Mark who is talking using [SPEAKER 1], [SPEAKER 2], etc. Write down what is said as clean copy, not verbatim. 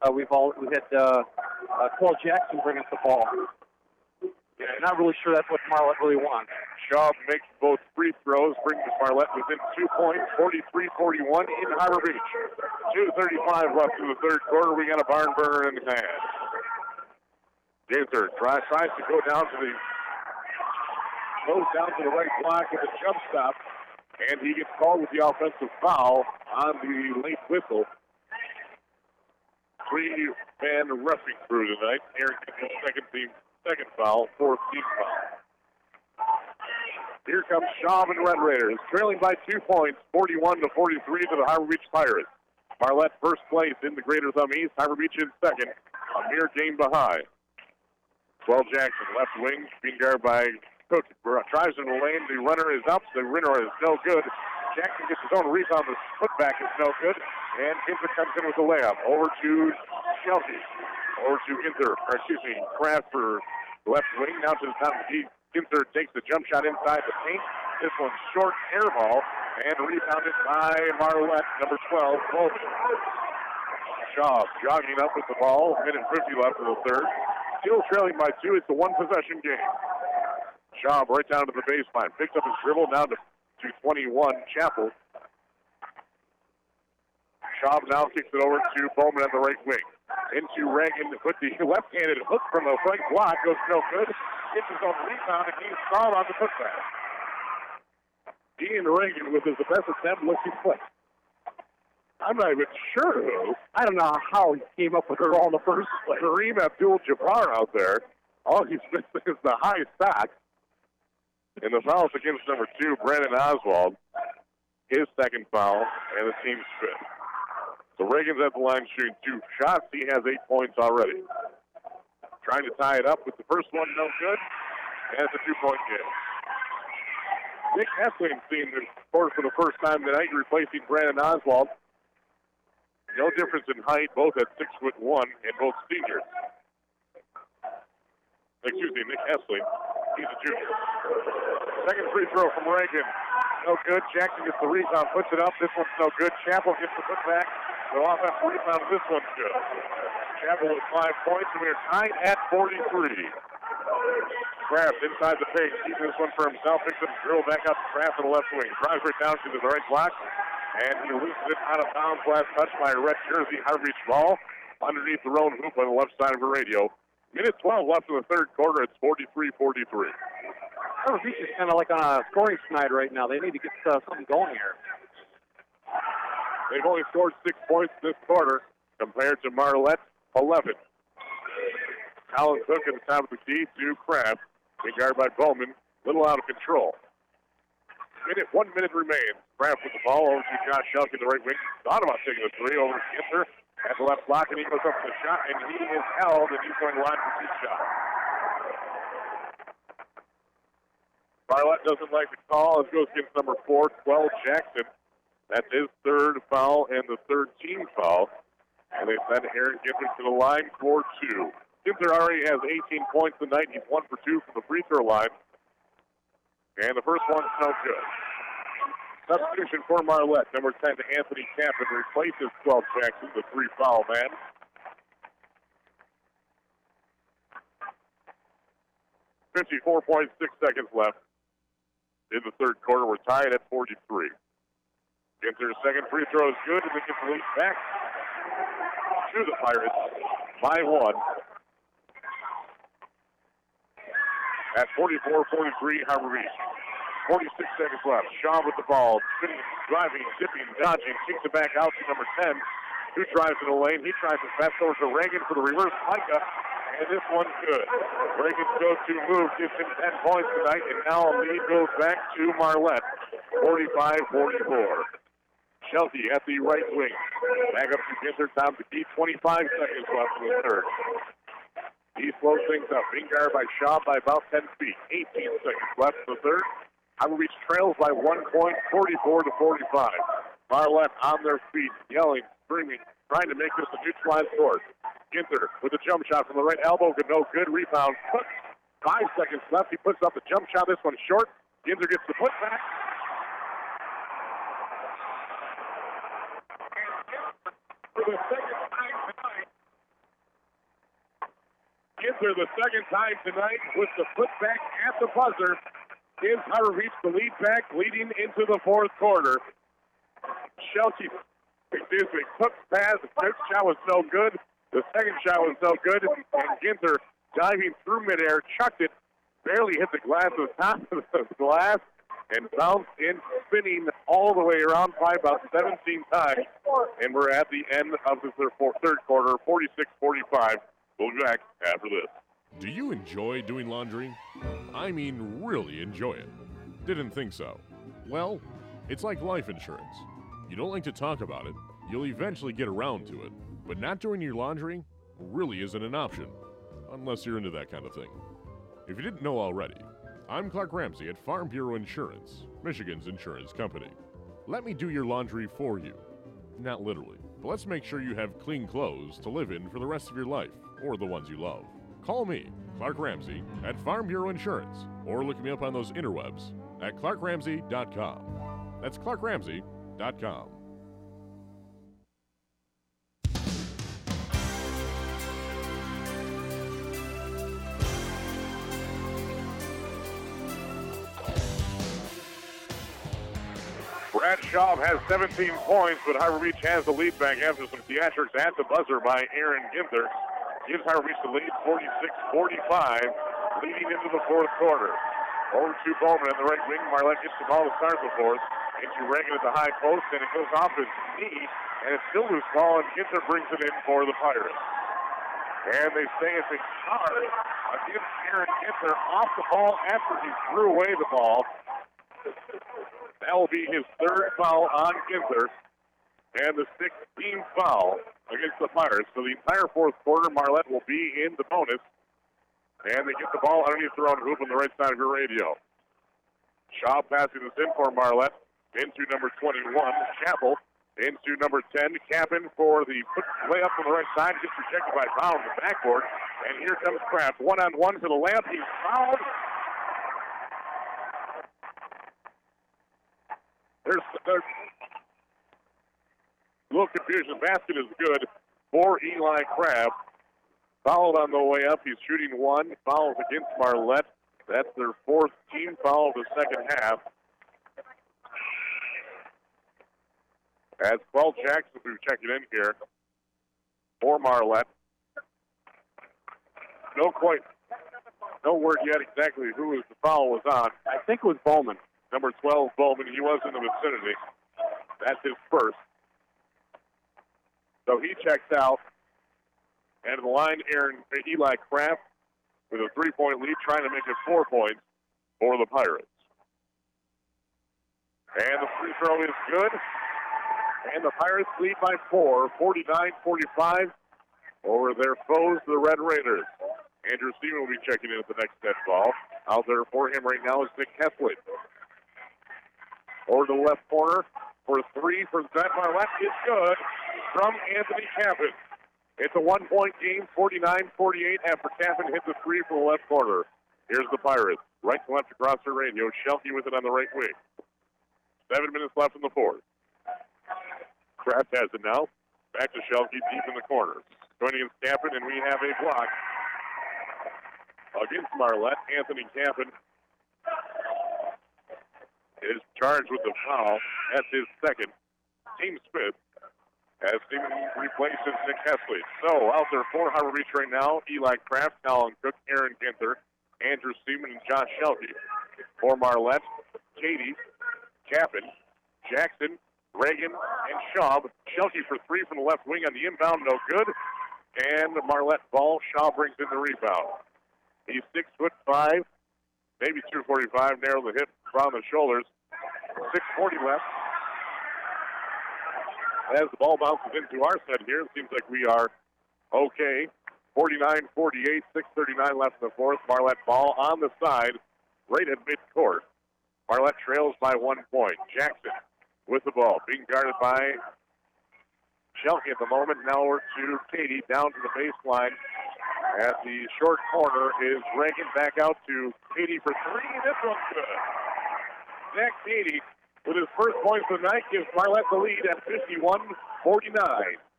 [SPEAKER 1] we had Cole Jackson bring us the ball. Yeah, not really sure that's what Marlette really wants.
[SPEAKER 2] Shaw makes both free throws, brings Marlette within 2 points, 43-41 in Harbor Beach. 2:35 left in the third quarter. We got a barn burner in the hand. Ginther tries to go down to the right block with a jump stop, and he gets called with the offensive foul on the late whistle. 3-man roughing crew tonight. Aaron Ginther's second foul, fourth team foul. Here comes Shaw and Red Raiders, trailing by 2 points, 41-43 to the Harbor Beach Pirates. Marlette first place in the Greater Thumb East, Harbor Beach in second, a mere game behind. 12 Jackson, left wing, being guarded by Cook. Drives in the lane, the runner is up, the runner is no good. Jackson gets his own rebound, the putback is no good, and Ginther comes in with a layup. Over to Shelby. Over to Kraft for left wing, now to the top of the key. Ginther takes the jump shot inside the paint. This one's short, air ball, and rebounded by Marlette, number 12, Colton. Shaw jogging up with the ball, minute 50 left in the third. Still trailing by 2, it's a one-possession game. Shaw right down to the baseline, picks up his dribble, down to 21, Chapel. Shaw now kicks it over to Bowman on the right wing. Into Reagan with the left-handed hook from the right block, goes no good. Gets his own rebound, and he's fouled on the putback. Ian Reagan with his best attempt looking play. I'm not even sure who.
[SPEAKER 1] I don't know how he came up with the ball in the first place.
[SPEAKER 2] Kareem Abdul-Jabbar out there. All he's missing is the high stock. And the foul's against number 2, Brandon Oswald. His second foul, and the team's fifth. So Reagan's at the line shooting 2 shots. He has 8 points already. Trying to tie it up with the first one, no good. And it's a 2-point game. Nick Essling seen the court for the first time tonight, replacing Brandon Oswald. No difference in height, both at 6'1", and both seniors. Nick Essling. He's a junior. Second free throw from Reagan. No good. Jackson gets the rebound, puts it up. This one's no good. Chapel gets the putback. The offensive rebound. This one's good. Chapel with 5 points, and we're tied at 43. Kraft inside the paint, keeping this one for himself. Picks up the drill back up to Kraft on the left wing. Drives right down to the right block, and he loses it out of bounds. Last touch by a red jersey. Harbor Beach ball underneath the road hoop on the left side of the radio. Minute 12 left in the third quarter. It's 43-43.
[SPEAKER 1] Harbor Beach is kind of like on a scoring snide right now. They need to get something going here.
[SPEAKER 2] They've only scored 6 points this quarter compared to Marlette, 11. Colin Cook at the top of the key to Kraft. Being guarded by Bowman. Little out of control. 1 minute remains. Kraft with the ball over to Josh Shelton, the right wing. Thought about taking a three over to Ginther at the left block, and he goes up for the shot, and he is held, and he's going to line for 2 shots. Marlette doesn't like the call. It goes against number 4, 12 Jackson. That's his third foul and the third team foul. And they send Aaron Ginther to the line for 2. Ginther already has 18 points tonight. He's 1 for 2 from the free throw line. And the first one's no good. Substitution for Marlette. Number 10, Anthony Tappan replaces 12 Jackson, the 3-foul man. .6 seconds left in the third quarter. We're tied at 43. Ginther's second free throw is good, and they get the lead back to the Pirates by 1. At 44-43, Harbor Beach. 46 seconds left. Shaw with the ball. Spinning, driving, zipping, dodging. Kicks it back out to number 10. Who drives in the lane. He tries to pass over to Reagan for the reverse Micah. And this one's good. Reagan's go-to move gives him 10 points tonight. And now a lead goes back to Marlette. 45-44. Shelty at the right wing. Back up to Ginther. Top of the key. 25 seconds left in the third. He slows things up. Being guarded by Shaw by about 10 feet. 18 seconds left in the third. Harbor Beach trails by 1 point, 44-45. Marlette on their feet, yelling, screaming, trying to make this a neutralized court. Ginther with a jump shot from the right elbow, no good. Rebound. 5 seconds left. He puts up the jump shot. This one's short. Ginther gets the putback. For the second time tonight, buzzer the second time tonight with the putback at the buzzer gives Harbor Beach the lead back leading into the fourth quarter. Cook's pass, the first shot was no good. The second shot was no good, and Ginther diving through midair, chucked it, barely hit the glass of the top of the glass, and bounced in, spinning all the way around by about 17 times. And we're at the end of the third quarter, 46-45. We'll be back after this.
[SPEAKER 3] Do you enjoy doing laundry? I mean, really enjoy it. Didn't think so. Well, it's like life insurance. You don't like to talk about it, you'll eventually get around to it. But not doing your laundry really isn't an option, unless you're into that kind of thing. If you didn't know already, I'm Clark Ramsey at Farm Bureau Insurance, Michigan's insurance company. Let me do your laundry for you. Not literally, but let's make sure you have clean clothes to live in for the rest of your life, or the ones you love. Call me, Clark Ramsey, at Farm Bureau Insurance, or look me up on those interwebs at clarkramsey.com. That's clarkramsey.com.
[SPEAKER 2] Brad Schaub has 17 points, but Harbor Beach has the lead back after some theatrics at the buzzer by Aaron Ginther. Gives Harbor Beach the lead 46-45, leading into the fourth quarter. Over to Bowman on the right wing. Marlette gets the ball to start the fourth. Into Reagan at the high post, and it goes off his knee, and it's still loose ball, and Ginther brings it in for the Pirates. And they say it's a charge against Aaron Ginther off the ball after he threw away the ball. That will be his third foul on Ginther, and the 16th foul against the Pirates. So the entire fourth quarter, Marlette will be in the bonus, and they get the ball underneath their own hoop on the right side of your radio. Schaub passing this in for Marlette into number 21, Chappell, into number 10, Kappen for the layup on the right side, gets rejected by Brown on the backboard, and here comes Kraft, one-on-one for the layup. He's fouled. There's a little confusion. Basket is good for Eli Kraft. Fouled on the way up. He's shooting one. Fouls against Marlette. That's their fourth team foul of the second half. As Paul Jackson will be checking in here for Marlette. No word yet exactly who the foul was on.
[SPEAKER 1] I think it was Bowman.
[SPEAKER 2] Number 12, Bowman. He was in the vicinity. That's his first. So he checks out. And in the line, Eli Kraft with a 3-point lead, trying to make it 4 points for the Pirates. And the free throw is good. And the Pirates lead by 4, 49-45 over their foes, the Red Raiders. Andrew Seaman will be checking in at the next set ball. Out there for him right now is Nick Kessler. Over to the left corner for a three for Zach Marlette is good from Anthony Kappen. It's a 1-point game, 49-48 after Kappen hit the three from the left corner. Here's the Pirates. Right to left across the radio. Shelkey with it on the right wing. 7 minutes left in the fourth. Kraft has it now. Back to Shelkey deep in the corner. Going against Kappen, and we have a block against Marlette. Anthony Kappen is charged with the foul. That's his second. Team Smith as Seaman replaces Nick Hesley. So out there for Harbor Beach right now, Eli Kraft, Colin Cook, Aaron Ginther, Andrew Seaman, and Josh Shelkey. For Marlette, Katie, Kappen, Jackson, Reagan, and Schaub. Shelkey for three from the left wing on the inbound, no good. And the Marlette ball, Schaub brings in the rebound. He's 6'5", maybe 245, narrow the hip, around the shoulders. 6:40 left. As the ball bounces into our set here, it seems like we are okay. 49-48, 6:39 left in the fourth. Marlette ball on the side, right at midcourt. Marlette trails by 1 point. Jackson with the ball, being guarded by Shelkey at the moment. Now we're to Katie, down to the baseline. At the short corner is Reagan, back out to Katie for three. This one's good. Zach Katie, with his first points of the night, gives Marlette the lead at 51-49.